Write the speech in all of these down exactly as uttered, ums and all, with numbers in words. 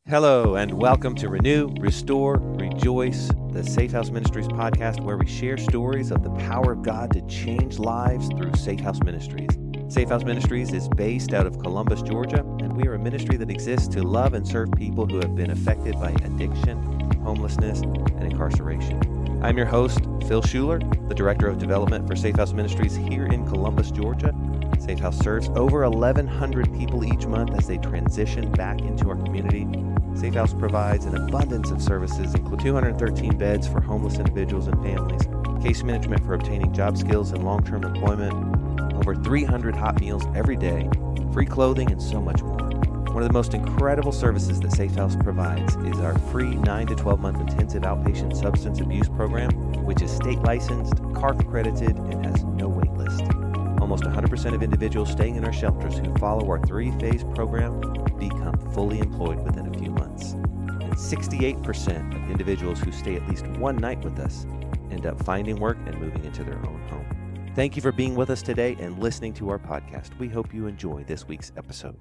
Hello, and welcome to Renew, Restore, Rejoice, the Safe House Ministries podcast, where we share stories of the power of God to change lives through Safe House Ministries. Safe House Ministries is based out of Columbus, Georgia, and we are a ministry that exists to love and serve people who have been affected by addiction, homelessness, and incarceration. I'm your host, Phil Schuler, the Director of Development for Safe House Ministries here in Columbus, Georgia. Safe House serves over eleven hundred people each month as they transition back into our community. Safe House provides an abundance of services, including two hundred thirteen beds for homeless individuals and families, case management for obtaining job skills and long-term employment, over three hundred hot meals every day, free clothing, and so much more. One of the most incredible services that Safe House provides is our free nine to twelve month intensive outpatient substance abuse program, which is state licensed, C A R C accredited, and has no wait list. Almost one hundred percent of individuals staying in our shelters who follow our three-phase program become fully employed within a few months. And sixty-eight percent of individuals who stay at least one night with us end up finding work and moving into their own home. Thank you for being with us today and listening to our podcast. We hope you enjoy this week's episode.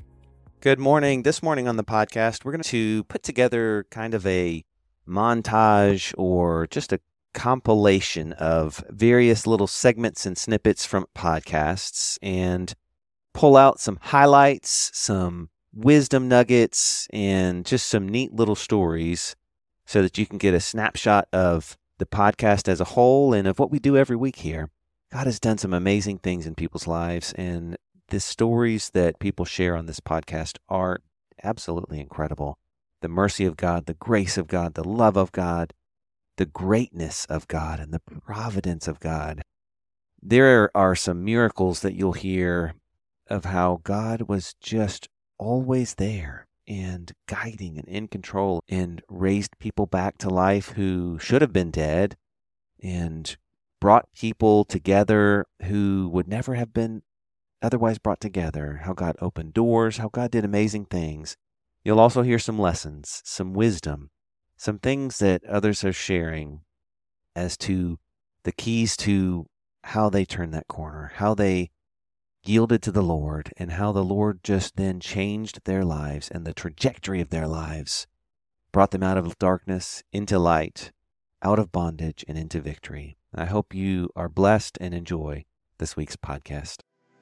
Good morning. This morning on the podcast, we're going to put together kind of a montage or just a compilation of various little segments and snippets from podcasts and pull out some highlights, some wisdom nuggets, and just some neat little stories so that you can get a snapshot of the podcast as a whole and of what we do every week here. God has done some amazing things in people's lives, and the stories that people share on this podcast are absolutely incredible. The mercy of God, the grace of God, the love of God, the greatness of God, and the providence of God. There are some miracles that you'll hear of how God was just always there and guiding and in control and raised people back to life who should have been dead and brought people together who would never have been otherwise brought together, how God opened doors, how God did amazing things. You'll also hear some lessons, some wisdom, some things that others are sharing as to the keys to how they turned that corner, how they yielded to the Lord, and how the Lord just then changed their lives and the trajectory of their lives, brought them out of darkness into light, out of bondage and into victory. I hope you are blessed and enjoy this week's podcast.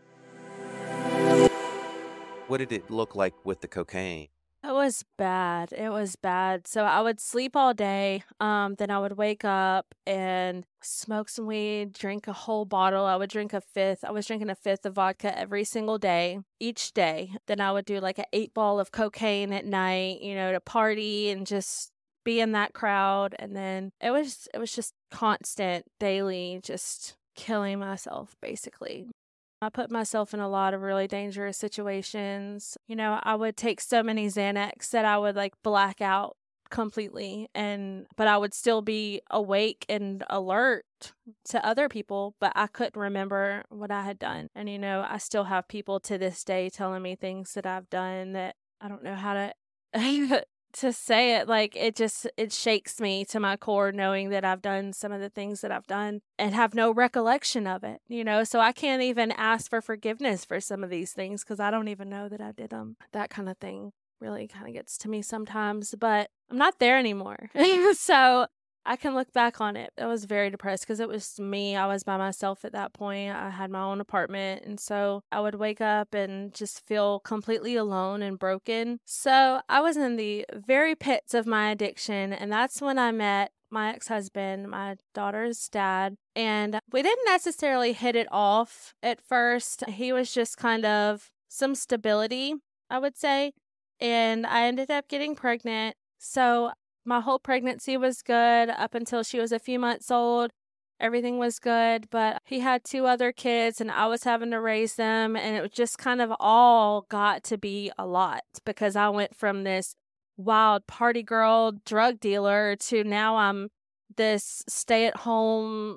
What did it look like with the cocaine? It was bad. It was bad. So I would sleep all day. Um, then I would wake up and smoke some weed, drink a whole bottle. I would drink a fifth. I was drinking a fifth of vodka every single day, each day. Then I would do like an eight ball of cocaine at night, you know, to party and just be in that crowd. And then it was, it was just constant, daily, just killing myself, basically. I put myself in a lot of really dangerous situations. You know, I would take so many Xanax that I would like black out completely, and but I would still be awake and alert to other people, but I couldn't remember what I had done. And, you know, I still have people to this day telling me things that I've done that I don't know how to to say it. Like, it just, it shakes me to my core knowing that I've done some of the things that I've done and have no recollection of it, you know? So I can't even ask for forgiveness for some of these things because I don't even know that I did them. That kind of thing really kind of gets to me sometimes, but I'm not there anymore. So I can look back on it. I was very depressed because it was me. I was by myself at that point. I had my own apartment. And so I would wake up and just feel completely alone and broken. So I was in the very pits of my addiction. And that's when I met my ex-husband, my daughter's dad. And we didn't necessarily hit it off at first. He was just kind of some stability, I would say. And I ended up getting pregnant. So my whole pregnancy was good up until she was a few months old. Everything was good, but he had two other kids and I was having to raise them. And it just kind of all got to be a lot because I went from this wild party girl drug dealer to now I'm this stay-at-home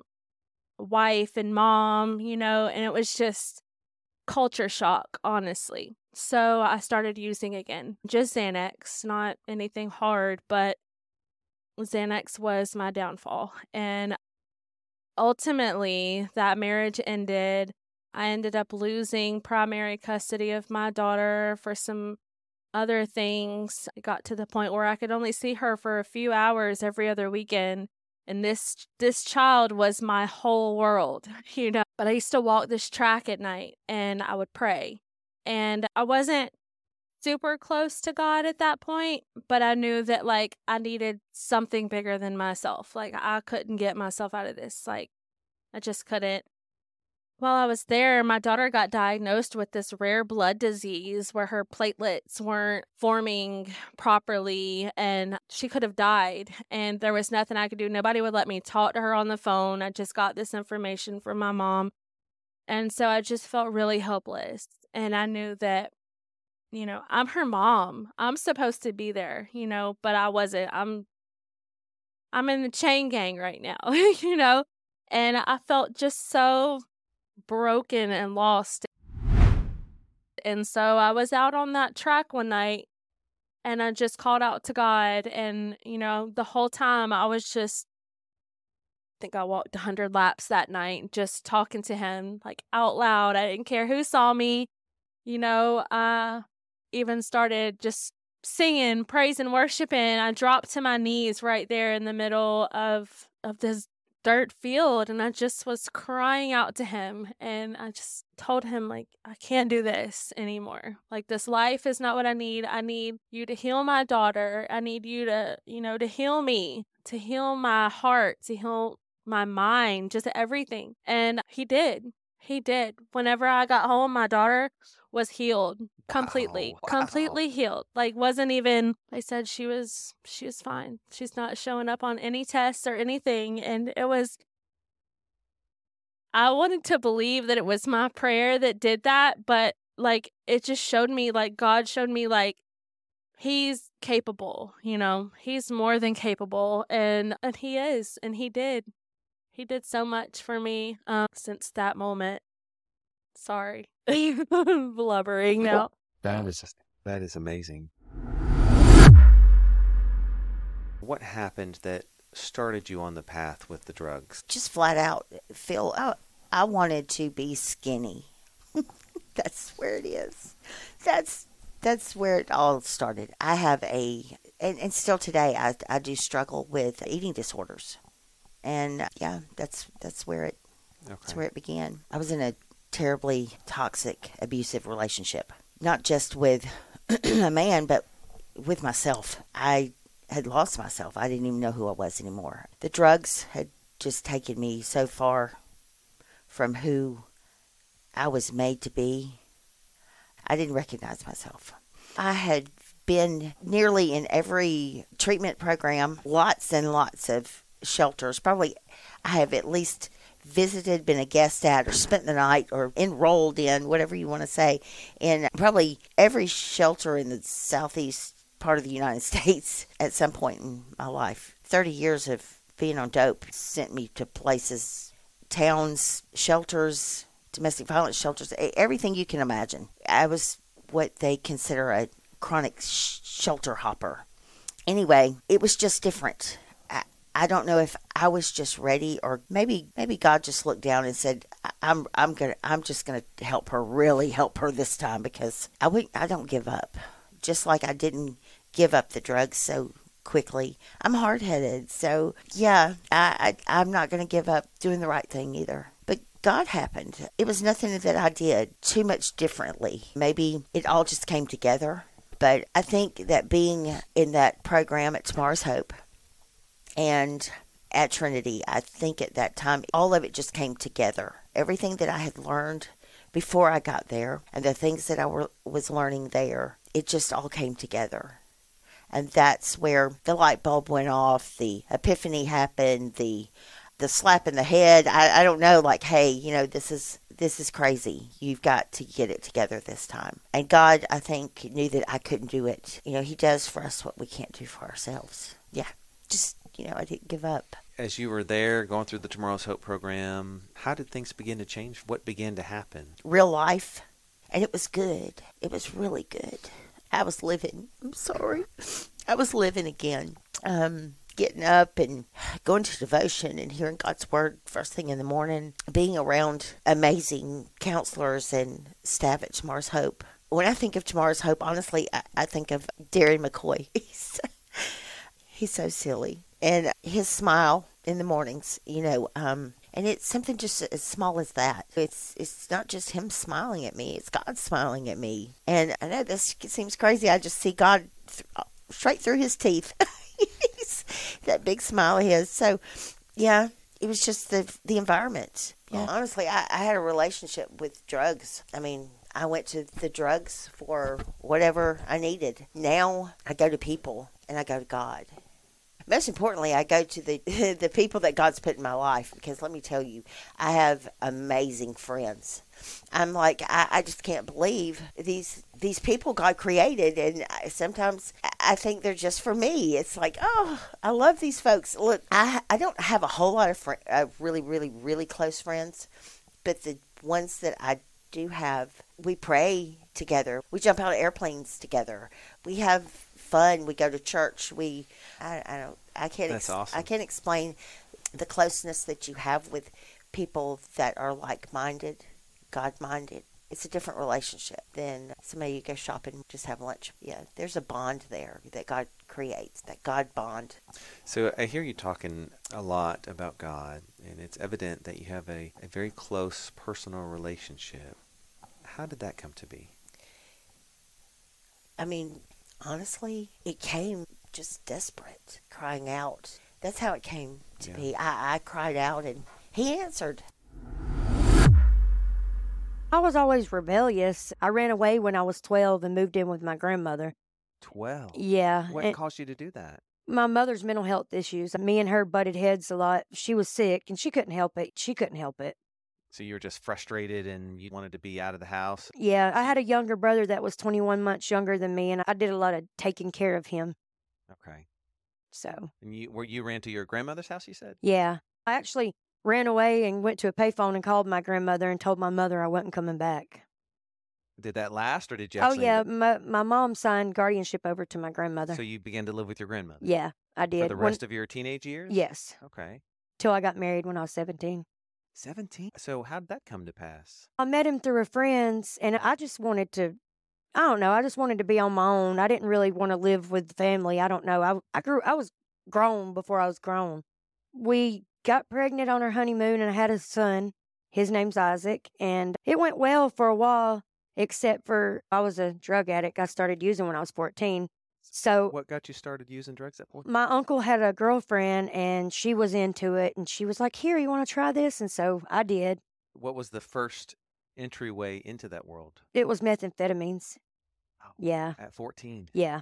wife and mom, you know, and it was just culture shock, honestly. So I started using again, just Xanax, not anything hard, but Xanax was my downfall. And ultimately, that marriage ended. I ended up losing primary custody of my daughter for some other things. It got to the point where I could only see her for a few hours every other weekend. And this this child was my whole world, you know. But I used to walk this track at night and I would pray. And I wasn't super close to God at that point, but I knew that, like, I needed something bigger than myself. Like, I couldn't get myself out of this. Like, I just couldn't. While I was there, my daughter got diagnosed with this rare blood disease where her platelets weren't forming properly and she could have died. And there was nothing I could do. Nobody would let me talk to her on the phone. I just got this information from my mom. And so I just felt really helpless. And I knew that, you know, I'm her mom. I'm supposed to be there, you know, but I wasn't. I'm I'm in the chain gang right now, you know, and I felt just so broken and lost. And so I was out on that track one night and I just called out to God. And, you know, the whole time I was just, I think I walked one hundred laps that night, just talking to him like out loud. I didn't care who saw me. You know, I even started just singing, praising, worshiping. I dropped to my knees right there in the middle of, of this dirt field, and I just was crying out to him, and I just told him, like, I can't do this anymore. Like, this life is not what I need. I need you to heal my daughter. I need you to, you know, to heal me, to heal my heart, to heal my mind, just everything. And he did. He did. Whenever I got home, my daughter was healed completely, Wow, wow. completely healed. Like, wasn't even, I said she was, she was fine. She's not showing up on any tests or anything. And it was, I wanted to believe that it was my prayer that did that. But like, it just showed me, like, God showed me, like, he's capable, you know, he's more than capable. And, and he is, and he did. He did so much for me um, since that moment. Sorry. Blubbering now. That is that is amazing. What happened that started you on the path with the drugs? Just flat out, Phil, I, I wanted to be skinny. That's where it is. That's that's where it all started. I have a, and, and still today, I, I do struggle with eating disorders. And yeah, that's that's where it okay. that's where it began. I was in a terribly toxic, abusive relationship, not just with a man, but with myself. I had lost myself. I didn't even know who I was anymore. The drugs had just taken me so far from who I was made to be. I didn't recognize myself. I had been nearly in every treatment program, lots and lots of shelters. Probably I have at least visited, been a guest at, or spent the night, or enrolled in, whatever you want to say, in probably every shelter in the southeast part of the United States at some point in my life. thirty years of being on dope sent me to places, towns, shelters, domestic violence shelters, everything you can imagine. I was what they consider a chronic sh- shelter hopper. Anyway, it was just different. I don't know if I was just ready, or maybe maybe God just looked down and said, "I'm I'm gonna I'm just gonna help her, really help her this time, because I wouldn't, I don't give up, just like I didn't give up the drugs so quickly. I'm hard headed, so yeah, I, I I'm not gonna give up doing the right thing either." But God happened. It was nothing that I did too much differently. Maybe it all just came together. But I think that being in that program at Tomorrow's Hope and at Trinity, I think at that time, all of it just came together. Everything that I had learned before I got there, and the things that I were, was learning there, it just all came together. And that's where the light bulb went off, the epiphany happened, the the slap in the head. I, I don't know, like, hey, you know, this is this is crazy. You've got to get it together this time. And God, I think, knew that I couldn't do it. You know, he does for us what we can't do for ourselves. Yeah, just... You know, I didn't give up. As you were there going through the Tomorrow's Hope program, how did things begin to change? What began to happen? Real life. And it was good. It was really good. I was living. I'm sorry. I was living again. Um, getting up and going to devotion and hearing God's word first thing in the morning. Being around amazing counselors and staff at Tomorrow's Hope. when I think of Tomorrow's Hope, honestly, I, I think of Darren McCoy. He's, he's so silly. And his smile in the mornings, you know, um, and it's something just as small as that. It's it's not just him smiling at me, it's God smiling at me. And I know this seems crazy. I just see God th- straight through his teeth. He's, that big smile of his. So, yeah, it was just the the environment. Yeah. Honestly, I, I had a relationship with drugs. I mean, I went to the drugs for whatever I needed. Now I go to people and I go to God. Most importantly, I go to the the people that God's put in my life, because let me tell you, I have amazing friends. I'm like, I, I just can't believe these these people God created, and I, sometimes I think they're just for me. It's like, oh, I love these folks. Look, I I don't have a whole lot of fr- uh, really, really, really close friends, but the ones that I do have, we pray together. We jump out of airplanes together. We have fun. We go to church. We, I, I don't, I can't, That's ex- awesome. I can't explain the closeness that you have with people that are like-minded, God-minded. It's a different relationship than somebody you go shopping and just have lunch. Yeah, there's a bond there that God creates, that God bond. So I hear you talking a lot about God, and it's evident that you have a, a very close personal relationship. How did that come to be? I mean, honestly, it came just desperate, crying out. That's how it came to Yeah. be. I, I cried out and he answered. I was always rebellious. I ran away when I was twelve and moved in with my grandmother. twelve. Yeah. What And caused you to do that? my mother's mental health issues. Me and her butted heads a lot. She was sick and she couldn't help it. She couldn't help it. So you were just frustrated and you wanted to be out of the house? Yeah. I had a younger brother that was twenty-one months younger than me, and I did a lot of taking care of him. Okay. So, And you were you ran to your grandmother's house, you said? yeah. I actually ran away and went to a payphone and called my grandmother and told my mother I wasn't coming back. Did that last, or did you Oh, actually yeah. end My, my mom signed guardianship over to my up- grandmother. So you began to live with your grandmother? Yeah, I did. For the When- rest of your teenage years? Yes. Okay. Till I got married when I was seventeen. seventeen? So how did that come to pass? I met him through a friend's, and I just wanted to, I don't know, I just wanted to be on my own. I didn't really want to live with the family. I don't know. I, I grew, I was grown before I was grown. We got pregnant on our honeymoon, and I had a son. His name's Isaac, and it went well for a while, except for I was a drug addict. I started using when I was fourteen. So What got you started using drugs at fourteen? my uncle had a girlfriend, and she was into it, and she was like, here, you want to try this? And so I did. What was the first entryway into that world? It was methamphetamines. Oh, Yeah. At fourteen. Yeah.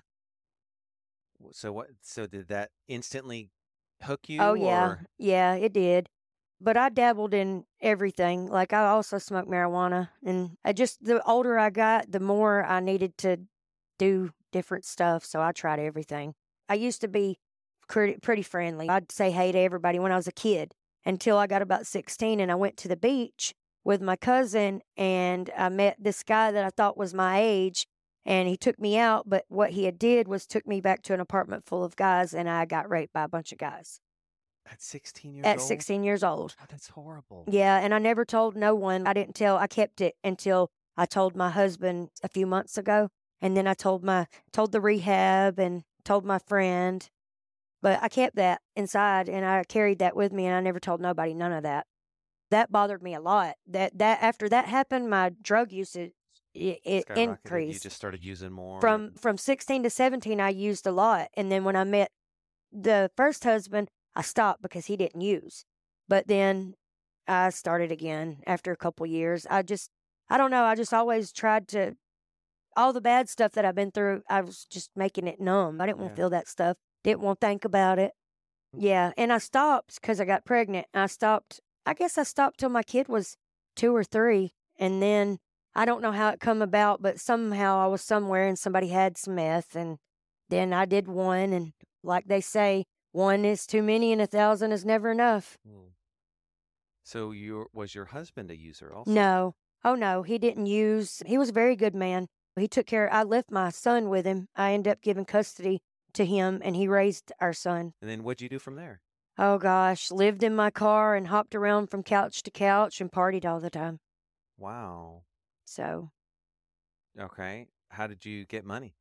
So what? So did that instantly hook you? Oh, yeah. Or? Yeah, it did. But I dabbled in everything. Like, I also smoked marijuana. And I just, the older I got, the more I needed to do different stuff. So I tried everything. I used to be pretty, pretty friendly. I'd say hey to everybody when I was a kid until I got about sixteen and I went to the beach with my cousin and I met this guy that I thought was my age. And he took me out, but what he had did was took me back to an apartment full of guys, and I got raped by a bunch of guys. At sixteen years At old? sixteen years old. Oh, that's horrible. Yeah, and I never told no one. I didn't tell. I kept it until I told my husband a few months ago, and then I told my told the rehab and told my friend. But I kept that inside, and I carried that with me, and I never told nobody none of that. That bothered me a lot. That that after that happened, my drug usage it, it Skyrocketed. increased. You just started using more. From from sixteen to seventeen, I used a lot, and then when I met the first husband, I stopped because he didn't use. But then I started again after a couple years. I just, I don't know. I just always tried to, all the bad stuff that I've been through, I was just making it numb. I didn't want Yeah. to feel that stuff. Didn't want to think about it. Yeah. And I stopped because I got pregnant. I stopped, I guess I stopped till my kid was two or three. And then I don't know how it come about, but somehow I was somewhere and somebody had some meth. And then I did one. And like they say, one is too many and a thousand is never enough. Hmm. So your was your husband a user also? No. Oh, no. He didn't use. He was a very good man. He took care. I left my son with him. I ended up giving custody to him, and he raised our son. And then what'd you do from there? Oh, gosh. Lived in my car and hopped around from couch to couch and partied all the time. Wow. So, Okay. How did you get money?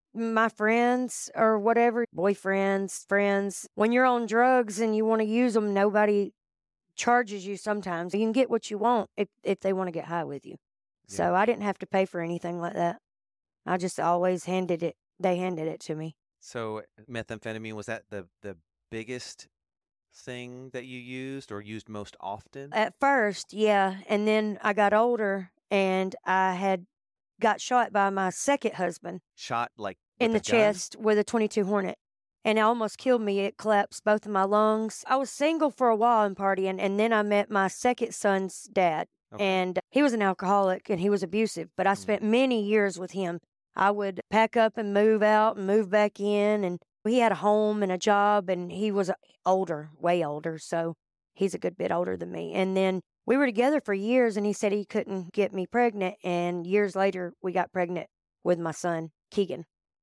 My friends or whatever, boyfriends, friends. When you're on drugs and you want to use them, nobody charges you sometimes. You can get what you want if, if they want to get high with you. So Yeah. I didn't have to pay for anything like that. I just always handed it. They handed it to me. So methamphetamine, was that the, the biggest thing that you used or used most often? At first, yeah. And then I got older and I had got shot by my second husband Shot like in the with a gun? chest with a twenty-two Hornet. And it almost killed me. It collapsed both of my lungs. I was single for a while and partying. And then I met my second son's dad. Okay. And he was an alcoholic and he was abusive. But I Mm. spent many years with him. I would pack up and move out and move back in. And he had a home and a job. And he was older, way older. So he's a good bit older than me. And then we were together for years. And he said he couldn't get me pregnant. And years later, we got pregnant with my son, Keegan.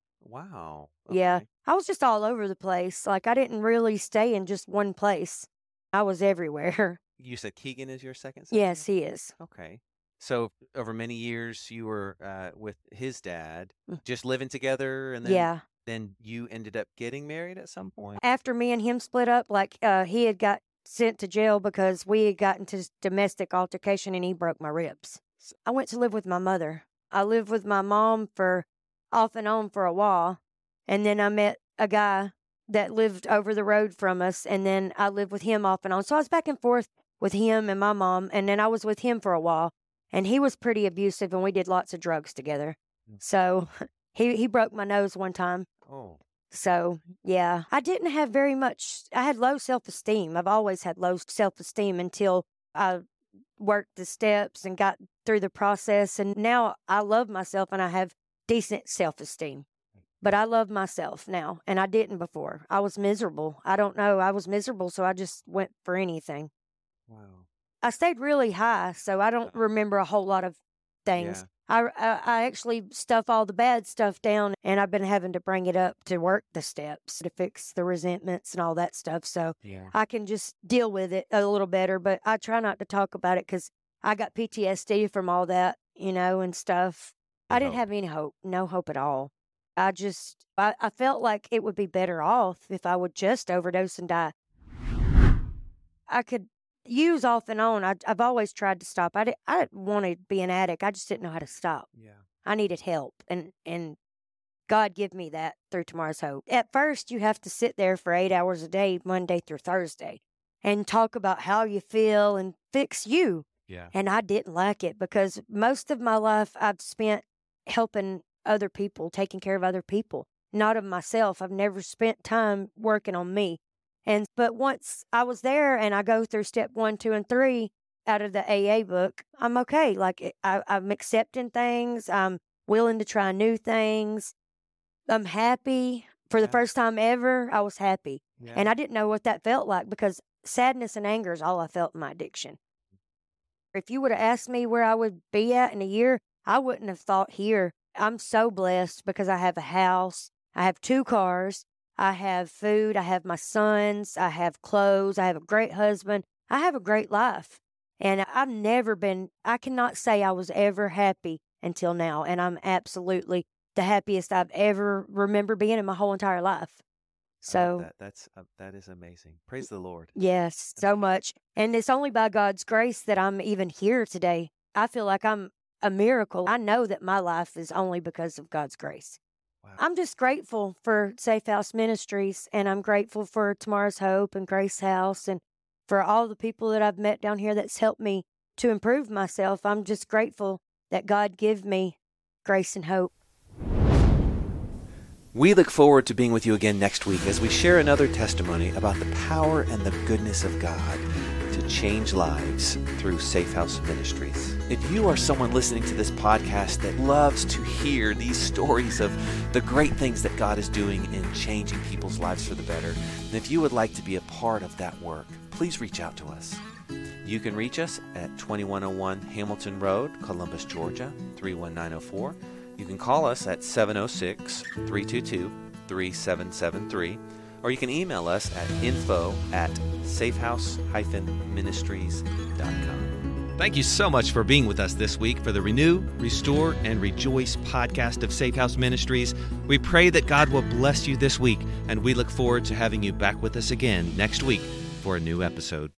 Wow. Yeah. Okay. I was just all over the place. Like, I didn't really stay in just one place. I was everywhere. You said Keegan is your second son? Yes, he is. Okay. So over many years, you were uh, with his dad, Mm. just living together, and then Yeah. then you ended up getting married at some point? After me and him split up, like, uh, he had got sent to jail because we had gotten to domestic altercation and he broke my ribs. I went to live with my mother. I lived with my mom for off and on for a while. And then I met a guy that lived over the road from us. And then I lived with him off and on. So I was back and forth with him and my mom. And then I was with him for a while. And he was pretty abusive and we did lots of drugs together. Mm. So he, he broke my nose one time. Oh, So, yeah, I didn't have very much. I had low self-esteem. I've always had low self-esteem until I worked the steps and got through the process. And now I love myself and I have decent self-esteem. But I love myself now, and I didn't before. I was miserable. I don't know. I was miserable, so I just went for anything. wow. I stayed really high, so I don't remember a whole lot of things. I, I, I actually stuff all the bad stuff down, and I've been having to bring it up to work the steps to fix the resentments and all that stuff. So Yeah. I can just deal with it a little better, but I try not to talk about it because I got P T S D from all that, you know, and stuff. I didn't hope. have any hope, no hope at all. I just, I, I felt like it would be better off if I would just overdose and die. I could use off and on. I, I've always tried to stop. I, did, I didn't want to be an addict. I just didn't know how to stop. Yeah. I needed help, and, and God give me that through Tomorrow's Hope. At first, you have to sit there for eight hours a day, Monday through Thursday, and talk about how you feel and fix you. Yeah. And I didn't like it because most of my life I've spent helping other people, taking care of other people, not of myself. I've never spent time working on me. And but once I was there and I go through step one, two, and three out of the A A book, I'm okay. Like I, I'm accepting things. I'm willing to try new things. I'm happy. For the Yeah. first time ever, I was happy. Yeah. And I didn't know what that felt like because sadness and anger is all I felt in my addiction. If you would have asked me where I would be at in a year, I wouldn't have thought here. I'm so blessed because I have a house. I have two cars. I have food. I have my sons. I have clothes. I have a great husband. I have a great life. And I've never been, I cannot say I was ever happy until now. And I'm absolutely the happiest I've ever remember being in my whole entire life. I love So, that. That's uh, that is amazing. Praise the Lord. yes, so much. And it's only by God's grace that I'm even here today. I feel like I'm a miracle. I know that my life is only because of God's grace. Wow. I'm just grateful for Safe House Ministries, and I'm grateful for Tomorrow's Hope and Grace House, and for all the people that I've met down here that's helped me to improve myself. I'm just grateful that God give me grace and hope. We look forward to being with you again next week as we share another testimony about the power and the goodness of God to change lives through Safe House Ministries. If you are someone listening to this podcast that loves to hear these stories of the great things that God is doing in changing people's lives for the better, and if you would like to be a part of that work, please reach out to us. You can reach us at twenty-one oh one Hamilton Road, Columbus, Georgia, three one nine oh four. You can call us at seven oh six, three two two, three seven seven three, or you can email us at info at safehouse dash ministries dot com. Thank you so much for being with us this week for the Renew, Restore, and Rejoice podcast of Safe House Ministries. We pray that God will bless you this week, and we look forward to having you back with us again next week for a new episode.